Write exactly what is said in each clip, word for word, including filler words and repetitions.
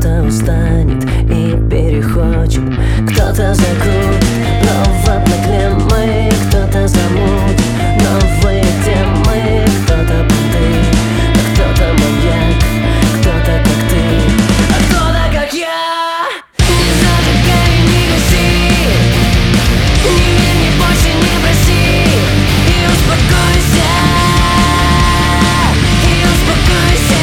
кто-то устанет и перехочет, кто-то закрутит, но в обнагле мы, кто-то замутит новые темы, кто-то понты, а кто-то маньяк, кто-то как ты, а кто-то как я. Не зажигай, не гаси, не верь, больше не проси, и успокойся, и успокойся.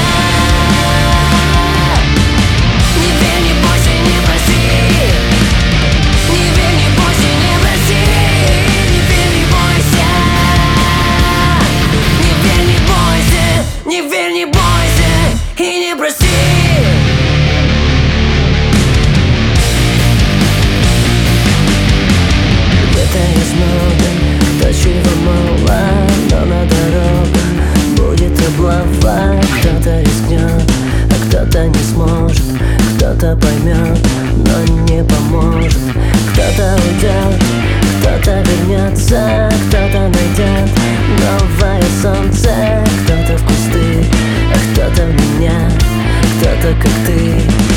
Не верь, не бойся, не проси, не верь, не бойся, не проси, не верь, не бойся, не верь, не бойся, не верь, не бойся и не проси. Кто чего мало, но на дорогах будет облава. Кто-то рискнет, а кто-то не сможет, кто-то поймет, но не поможет. Кто-то уйдет, кто-то вернется, кто-то найдет новое солнце. Кто-то в кусты, а кто-то в меня, кто-то как ты.